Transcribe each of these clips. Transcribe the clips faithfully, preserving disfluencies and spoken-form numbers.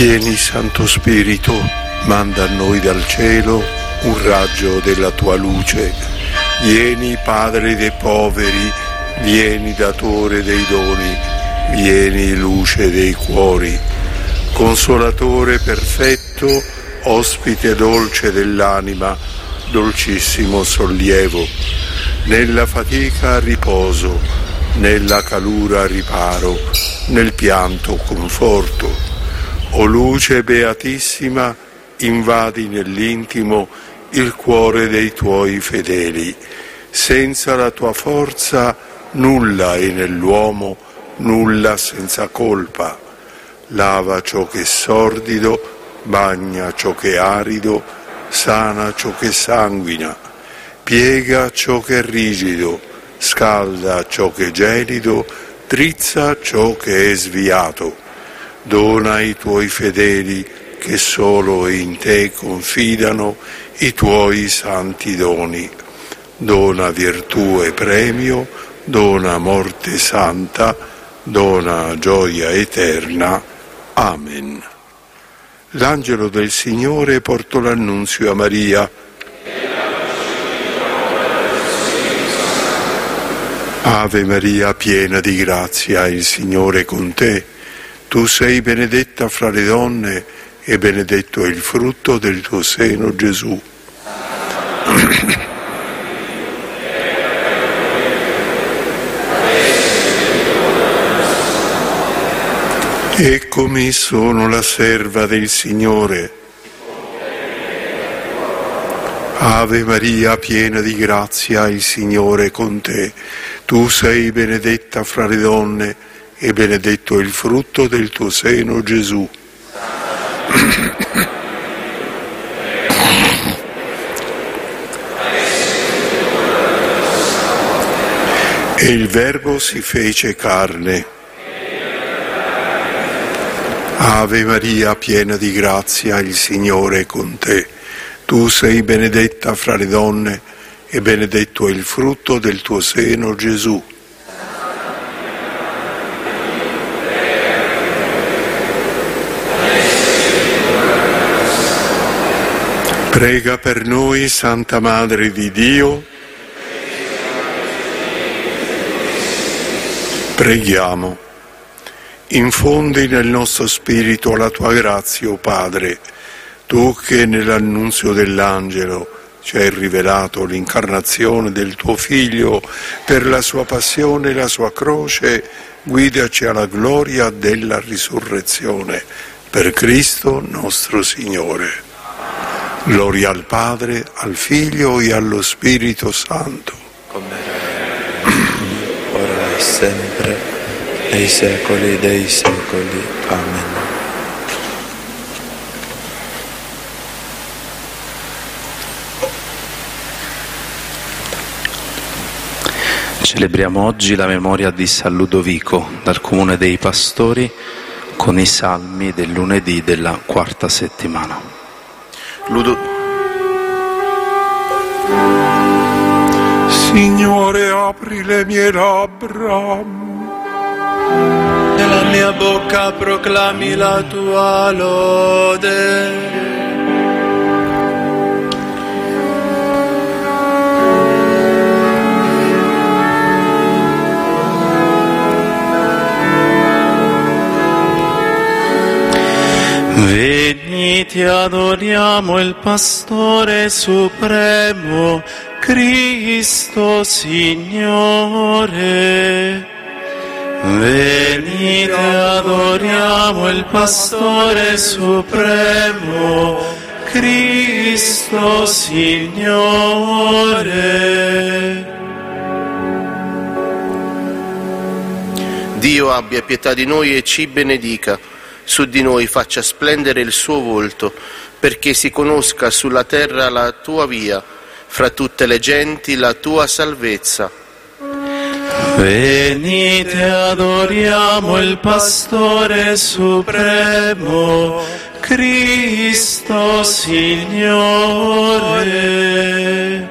Vieni, Santo Spirito, manda a noi dal cielo un raggio della tua luce. Vieni, Padre dei poveri, vieni, datore dei doni, vieni, luce dei cuori. Consolatore perfetto, ospite dolce dell'anima, dolcissimo sollievo. Nella fatica riposo, nella calura riparo, nel pianto conforto. O luce beatissima, invadi nell'intimo il cuore dei tuoi fedeli. Senza la tua forza nulla è nell'uomo, nulla senza colpa. Lava ciò che è sordido, bagna ciò che è arido, sana ciò che sanguina, piega ciò che è rigido, scalda ciò che è gelido, drizza ciò che è sviato. Dona ai tuoi fedeli, che solo in te confidano, i tuoi santi doni. Dona virtù e premio, dona morte santa, dona gioia eterna. Amen. L'angelo del Signore portò l'annunzio a Maria. Ave Maria, piena di grazia, il Signore è con te. Tu sei benedetta fra le donne e benedetto è il frutto del tuo seno, Gesù. Eccomi, sono la serva del Signore. Ave Maria, piena di grazia, il Signore è con te. Tu sei benedetta fra le donne e benedetto è il frutto del tuo seno, Gesù. E il Verbo si fece carne. Ave Maria, piena di grazia, il Signore è con te. Tu sei benedetta fra le donne e benedetto è il frutto del tuo seno, Gesù. Prega per noi, Santa Madre di Dio. Preghiamo. Infondi nel nostro spirito la tua grazia, o Padre, tu che nell'annunzio dell'angelo ci hai rivelato l'incarnazione del tuo Figlio per la sua passione e la sua croce, guidaci alla gloria della risurrezione. Per Cristo nostro Signore. Gloria al Padre, al Figlio e allo Spirito Santo. Come era, ora e sempre, nei secoli dei secoli. Amen. Celebriamo oggi la memoria di San Ludovico dal Comune dei Pastori con i salmi del lunedì della quarta settimana. Ludo... Signore, apri le mie labbra. Nella mia bocca proclami la tua lode. Venite, adoriamo il Pastore Supremo, Cristo Signore. Venite, adoriamo il Pastore Supremo, Cristo Signore. Dio abbia pietà di noi e ci benedica. Su di noi faccia splendere il suo volto, perché si conosca sulla terra la tua via, fra tutte le genti la tua salvezza. Venite, adoriamo il Pastore Supremo, Cristo Signore.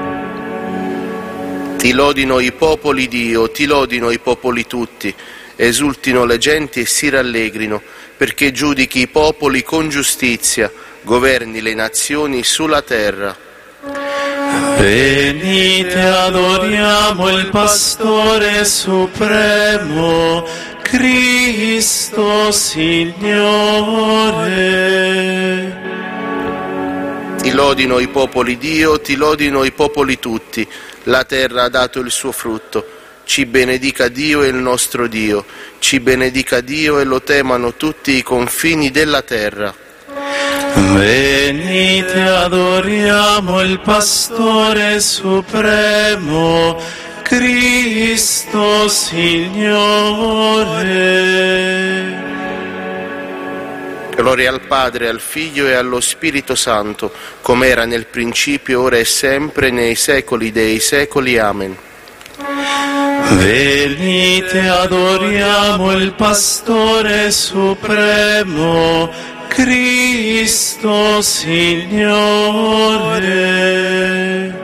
Ti lodino i popoli, Dio, ti lodino i popoli tutti, esultino le genti e si rallegrino, perché giudichi i popoli con giustizia, governi le nazioni sulla terra. Venite, adoriamo il Pastore Supremo, Cristo Signore. Ti lodino i popoli Dio, ti lodino i popoli tutti, la terra ha dato il suo frutto. Ci benedica Dio e il nostro Dio, ci benedica Dio e lo temano tutti i confini della terra. Venite, adoriamo il Pastore Supremo, Cristo Signore. Gloria al Padre, al Figlio e allo Spirito Santo, come era nel principio, ora e sempre, nei secoli dei secoli. Amen. Venite, adoriamo il Pastore Supremo, Cristo Signore.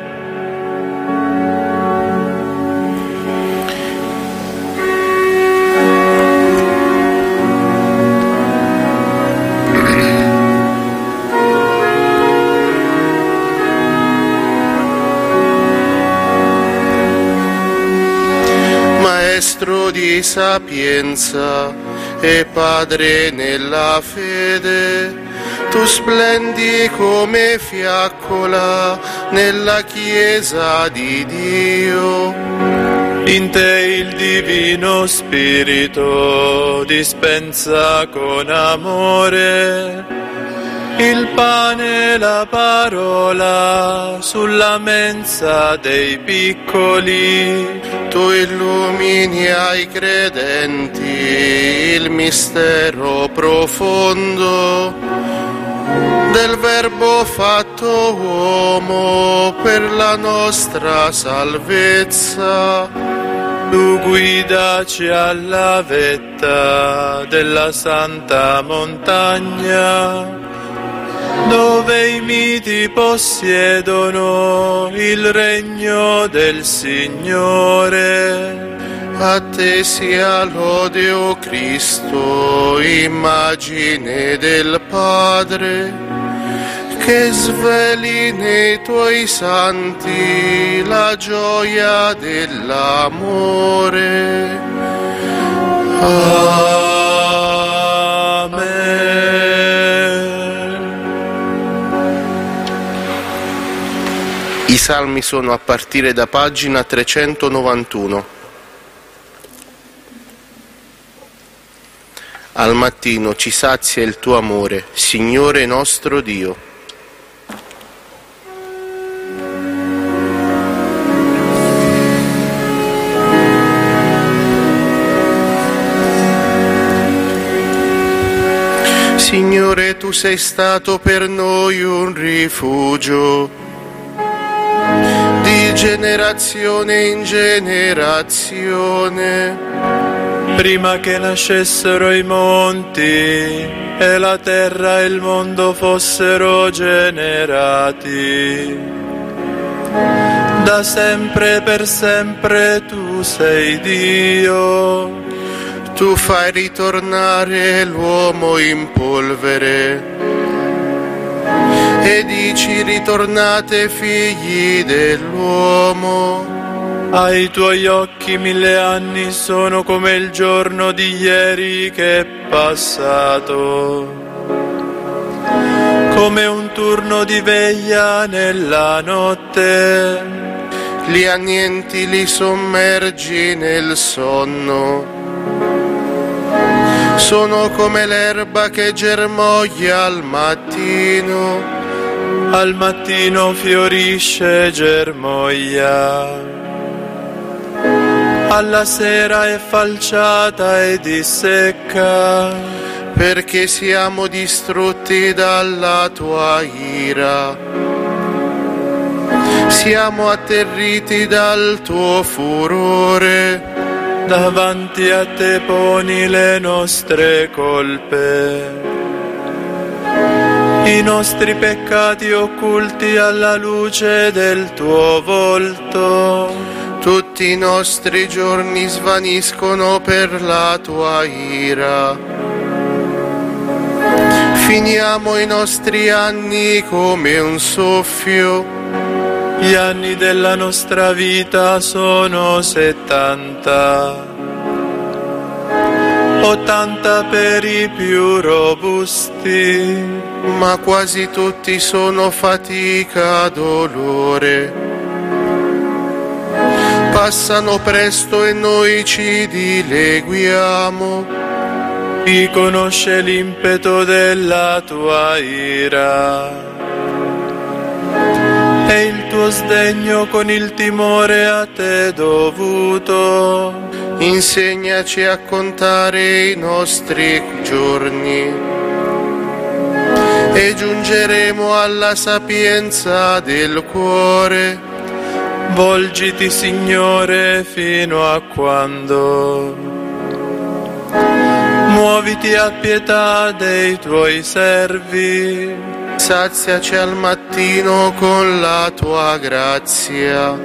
Maestro di sapienza e Padre nella fede, tu splendi come fiaccola nella Chiesa di Dio. In te il Divino Spirito dispensa con amore il pane e la parola sulla mensa dei piccoli. Tu illumini ai credenti il mistero profondo del Verbo fatto uomo per la nostra salvezza. Tu guidaci alla vetta della santa montagna, dove i miti possiedono il regno del Signore. A te sia lode, o Cristo, immagine del Padre, che sveli nei tuoi santi la gioia dell'amore. I salmi sono a partire da pagina trecentonovantuno. Al mattino ci sazia il tuo amore, Signore nostro Dio. Signore, tu sei stato per noi un rifugio di generazione in generazione. Prima che nascessero i monti e la terra e il mondo fossero generati, da sempre e per sempre tu sei Dio. Tu fai ritornare l'uomo in polvere e dici: ritornate figli dell'uomo. Ai tuoi occhi mille anni sono come il giorno di ieri che è passato, come un turno di veglia nella notte. Li annienti, li sommergi nel sonno. Sono come l'erba che germoglia al mattino. Al mattino fiorisce e germoglia, alla sera è falciata e dissecca. Perché siamo distrutti dalla tua ira, siamo atterriti dal tuo furore. Davanti a te poni le nostre colpe, i nostri peccati occulti alla luce del tuo volto. Tutti i nostri giorni svaniscono per la tua ira. Finiamo i nostri anni come un soffio. Gli anni della nostra vita sono settanta, ottanta per i più robusti, ma quasi tutti sono fatica, dolore. Passano presto e noi ci dileguiamo. Chi conosce l'impeto della tua ira e il tuo sdegno con il timore a te dovuto? Insegnaci a contare i nostri giorni e giungeremo alla sapienza del cuore. Volgiti, Signore, fino a quando? Muoviti a pietà dei tuoi servi. Saziaci al mattino con la tua grazia.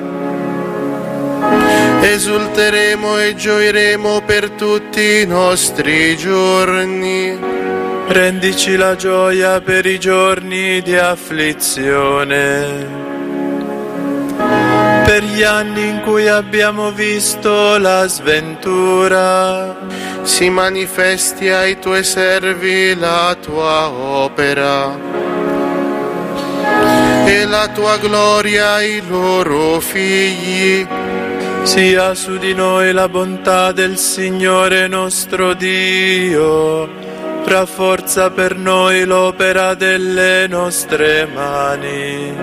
Esulteremo e gioiremo per tutti i nostri giorni. Rendici la gioia per i giorni di afflizione, per gli anni in cui abbiamo visto la sventura. Si manifesti ai tuoi servi la tua opera e la tua gloria ai loro figli. Sia su di noi la bontà del Signore nostro Dio, rafforza per noi l'opera delle nostre mani.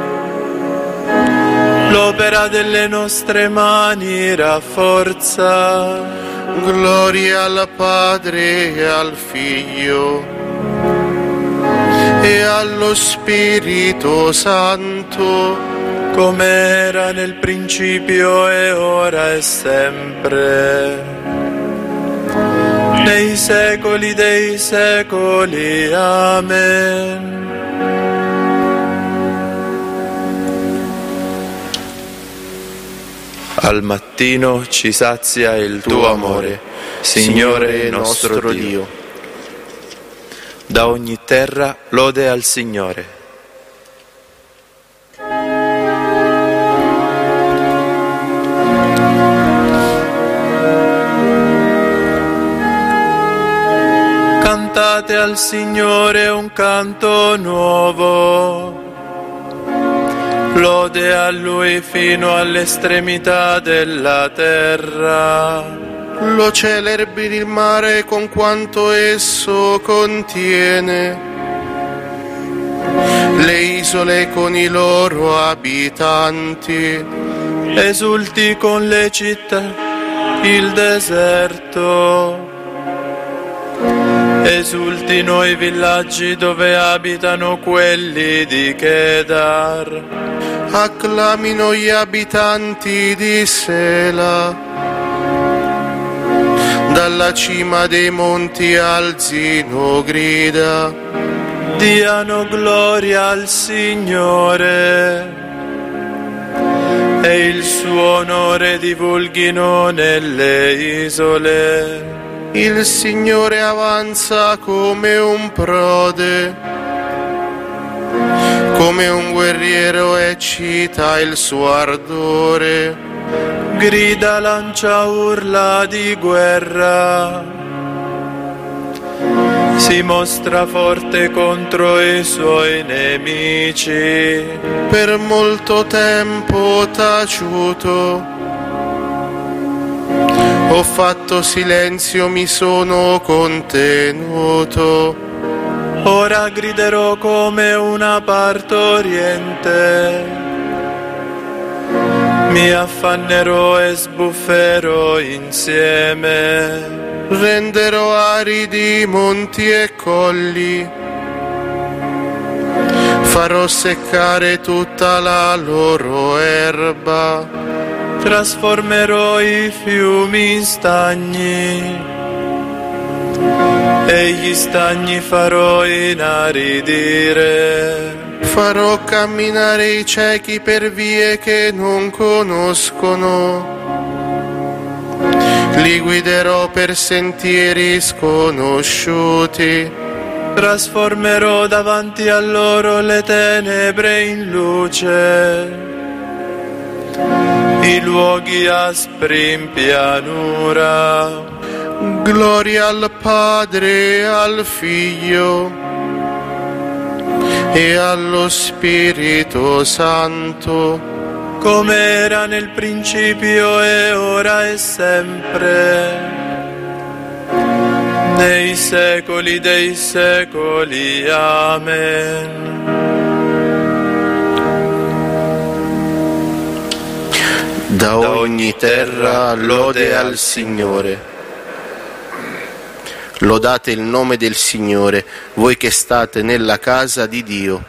L'opera delle nostre mani rafforza. Gloria al Padre e al Figlio e allo Spirito Santo, come era nel principio e ora e sempre, nei secoli dei secoli. Amen. Al mattino ci sazia il tuo amore, Signore nostro Dio. Da ogni terra lode al Signore. Cantate al Signore un canto nuovo. Lode a Lui fino all'estremità della terra. Lo celebri il mare con quanto esso contiene, le isole con i loro abitanti. Esulti con le città il deserto. Esultino i villaggi dove abitano quelli di Kedar. Acclamino gli abitanti di Sela. Dalla cima dei monti alzino grida. Diano gloria al Signore e il suo onore divulghino nelle isole. Il Signore avanza come un prode, come un guerriero eccita il suo ardore. Grida, lancia urla di guerra, si mostra forte contro i suoi nemici. Per molto tempo taciuto, ho fatto silenzio, mi sono contenuto. Ora griderò come una partoriente, mi affannerò e sbufferò insieme. Renderò aridi monti e colli, farò seccare tutta la loro erba. Trasformerò i fiumi in stagni e gli stagni farò inaridire. Farò camminare i ciechi per vie che non conoscono. Li guiderò per sentieri sconosciuti. Trasformerò davanti a loro le tenebre in luce, i luoghi aspri in pianura. Gloria al Padre e al Figlio e allo Spirito Santo, come era nel principio e ora e sempre, nei secoli dei secoli. Amen. Da ogni terra lode al Signore. Lodate il nome del Signore, voi che state nella casa di Dio.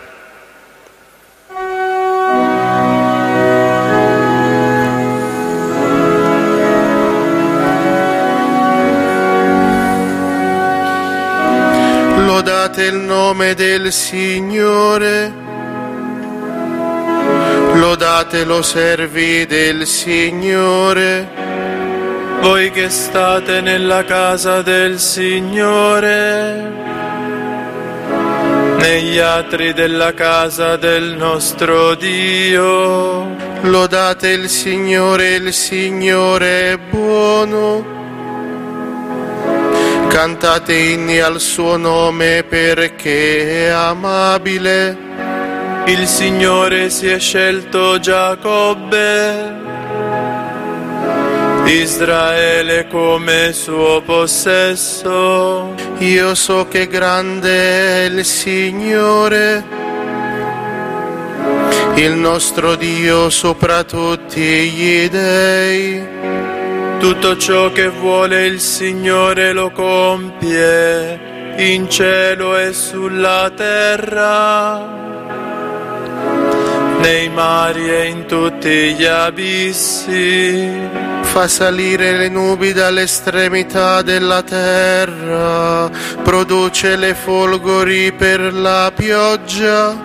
Lodate il nome del Signore, lodatelo servi del Signore, voi che state nella casa del Signore, negli atri della casa del nostro Dio. Lodate il Signore, il Signore è buono. Cantate inni al suo nome perché è amabile. Il Signore si è scelto Giacobbe, Israele come suo possesso. Io so che grande è il Signore, il nostro Dio sopra tutti gli dei. Tutto ciò che vuole il Signore lo compie, in cielo e sulla terra, nei mari e in tutti gli abissi. Fa salire le nubi dall'estremità della terra, produce le folgori per la pioggia,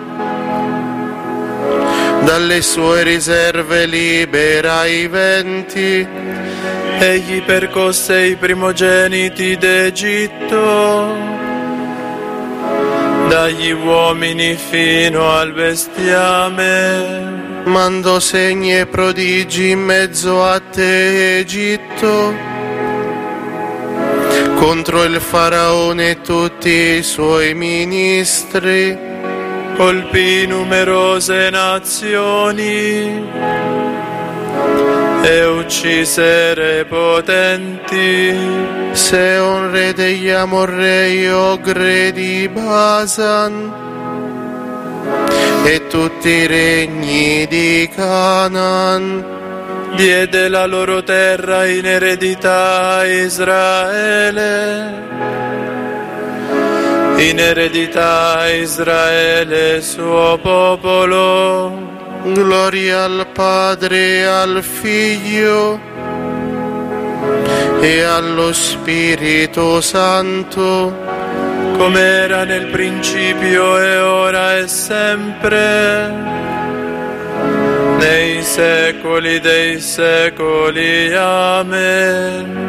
dalle sue riserve libera i venti. Egli percosse i primogeniti d'Egitto, dagli uomini fino al bestiame. Mandò segni e prodigi in mezzo a te, Egitto, contro il faraone e tutti i suoi ministri. Colpì numerose nazioni e uccise re potenti. Seon re degli Amorrei, Og re di Basan, e tutti i regni di Canaan. Diede la loro terra in eredità a Israele, in eredità a Israele suo popolo. Gloria al Padre e al Figlio e allo Spirito Santo, come era nel principio e ora e sempre, nei secoli dei secoli. Amen.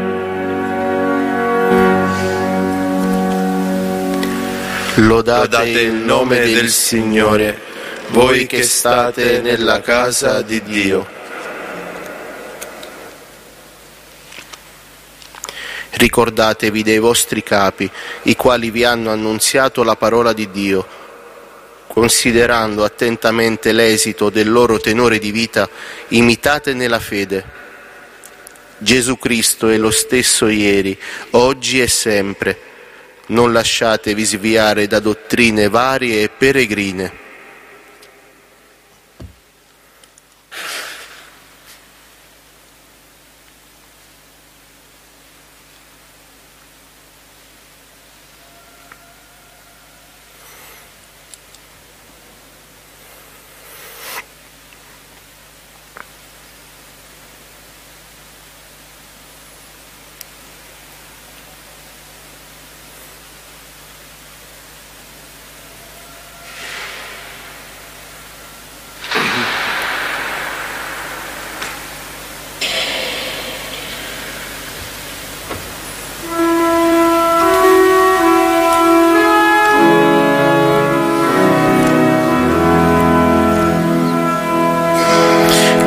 Lodate, Lodate il nome del Signore, voi che state nella casa di Dio. Ricordatevi dei vostri capi, i quali vi hanno annunziato la parola di Dio. Considerando attentamente l'esito del loro tenore di vita, imitate nella fede. Gesù Cristo è lo stesso ieri, oggi e sempre. Non lasciatevi sviare da dottrine varie e peregrine.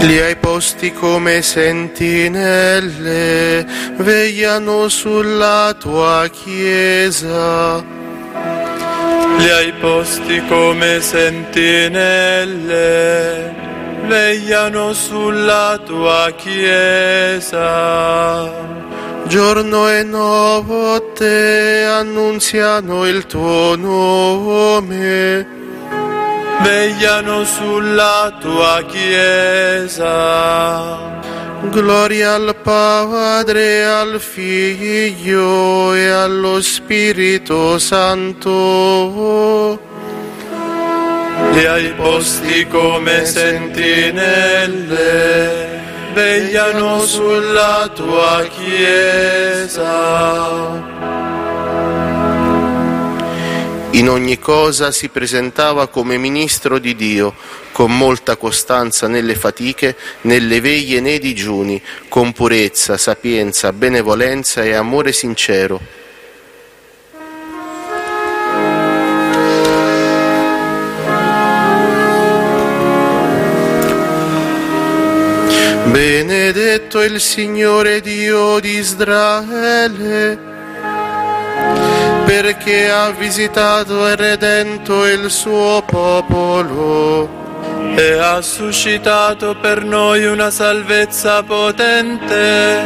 Li hai posti come sentinelle, vegliano sulla tua Chiesa. Li hai posti come sentinelle, vegliano sulla tua Chiesa. Giorno e notte annunziano il tuo nome, vegliano sulla tua Chiesa. Gloria al Padre, al Figlio e allo Spirito Santo. Li hai posti come sentinelle, vegliano sulla tua Chiesa. In ogni cosa si presentava come ministro di Dio, con molta costanza nelle fatiche, nelle veglie e nei digiuni, con purezza, sapienza, benevolenza e amore sincero. Benedetto il Signore Dio di Israele, perché ha visitato e redento il suo popolo e ha suscitato per noi una salvezza potente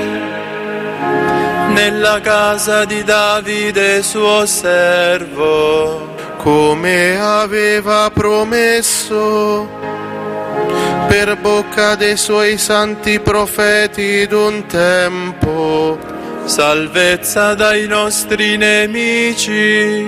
nella casa di Davide suo servo, come aveva promesso per bocca dei suoi santi profeti d'un tempo. Salvezza dai nostri nemici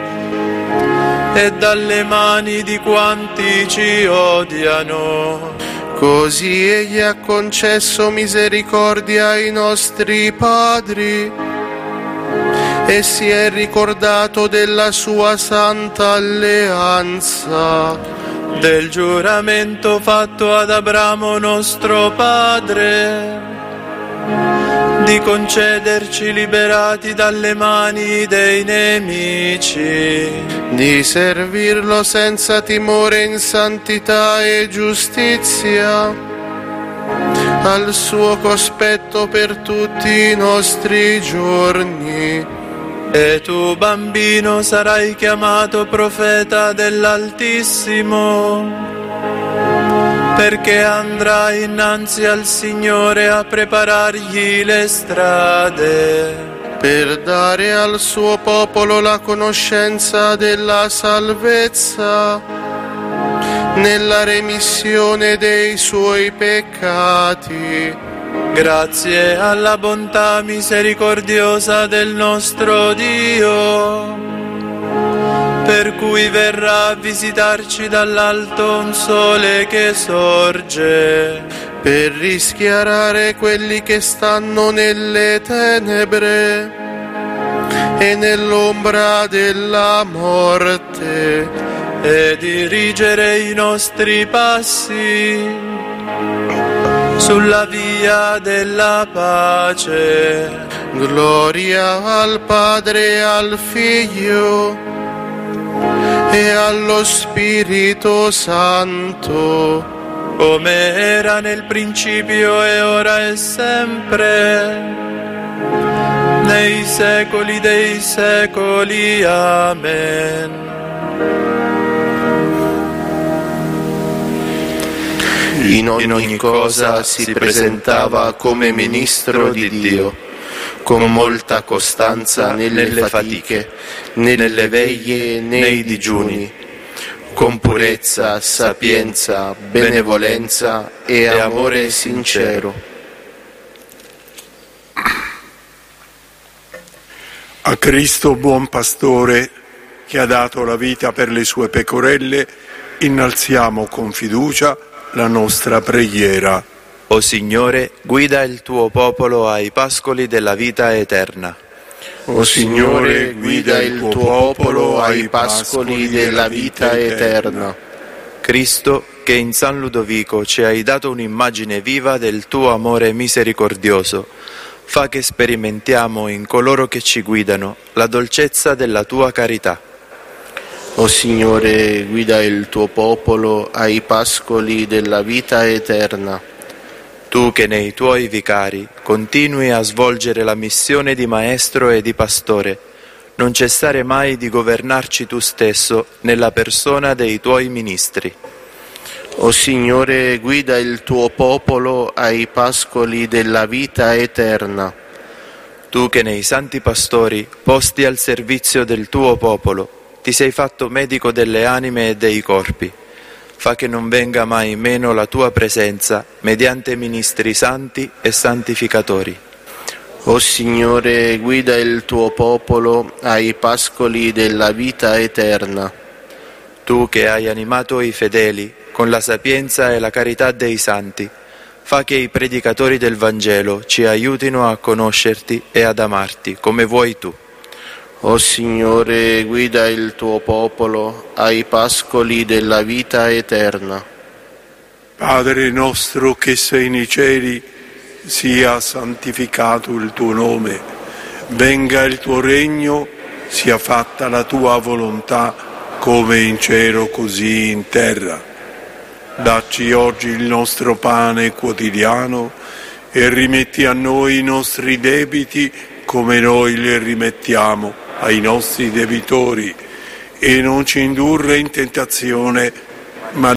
e dalle mani di quanti ci odiano. Così egli ha concesso misericordia ai nostri padri e si è ricordato della sua santa alleanza, del giuramento fatto ad Abramo nostro padre, di concederci liberati dalle mani dei nemici, di servirlo senza timore in santità e giustizia, al suo cospetto per tutti i nostri giorni. E tu, bambino, sarai chiamato profeta dell'Altissimo, perché andrai innanzi al Signore a preparargli le strade, per dare al suo popolo la conoscenza della salvezza, nella remissione dei suoi peccati, grazie alla bontà misericordiosa del nostro Dio, per cui verrà a visitarci dall'alto un sole che sorge, per rischiarare quelli che stanno nelle tenebre e nell'ombra della morte, e dirigere i nostri passi sulla via della pace. Gloria al Padre e al Figlio e allo Spirito Santo, come era nel principio e ora e sempre, nei secoli dei secoli. Amen. In ogni, in ogni cosa si presentava come ministro di Dio, con molta costanza nelle fatiche, nelle veglie e nei digiuni, con purezza, sapienza, benevolenza e amore sincero. A Cristo buon pastore, che ha dato la vita per le sue pecorelle, innalziamo con fiducia la nostra preghiera. O Signore, guida il tuo popolo ai pascoli della vita eterna. O Signore, guida il tuo popolo ai pascoli della vita eterna. Cristo, che in San Ludovico ci hai dato un'immagine viva del tuo amore misericordioso, fa che sperimentiamo in coloro che ci guidano la dolcezza della tua carità. O Signore, guida il tuo popolo ai pascoli della vita eterna. Tu che nei tuoi vicari continui a svolgere la missione di maestro e di pastore, non cessare mai di governarci tu stesso nella persona dei tuoi ministri. O Signore, guida il tuo popolo ai pascoli della vita eterna. Tu che nei santi pastori, posti al servizio del tuo popolo, ti sei fatto medico delle anime e dei corpi, fa che non venga mai meno la tua presenza mediante ministri santi e santificatori. O Signore, guida il tuo popolo ai pascoli della vita eterna. Tu che hai animato i fedeli con la sapienza e la carità dei santi, fa che i predicatori del Vangelo ci aiutino a conoscerti e ad amarti come vuoi tu. O Signore, guida il tuo popolo ai pascoli della vita eterna. Padre nostro che sei nei cieli, sia santificato il tuo nome, venga il tuo regno, sia fatta la tua volontà, come in cielo così in terra. Dacci oggi il nostro pane quotidiano e rimetti a noi i nostri debiti come noi li rimettiamo ai nostri debitori, e non ci indurre in tentazione,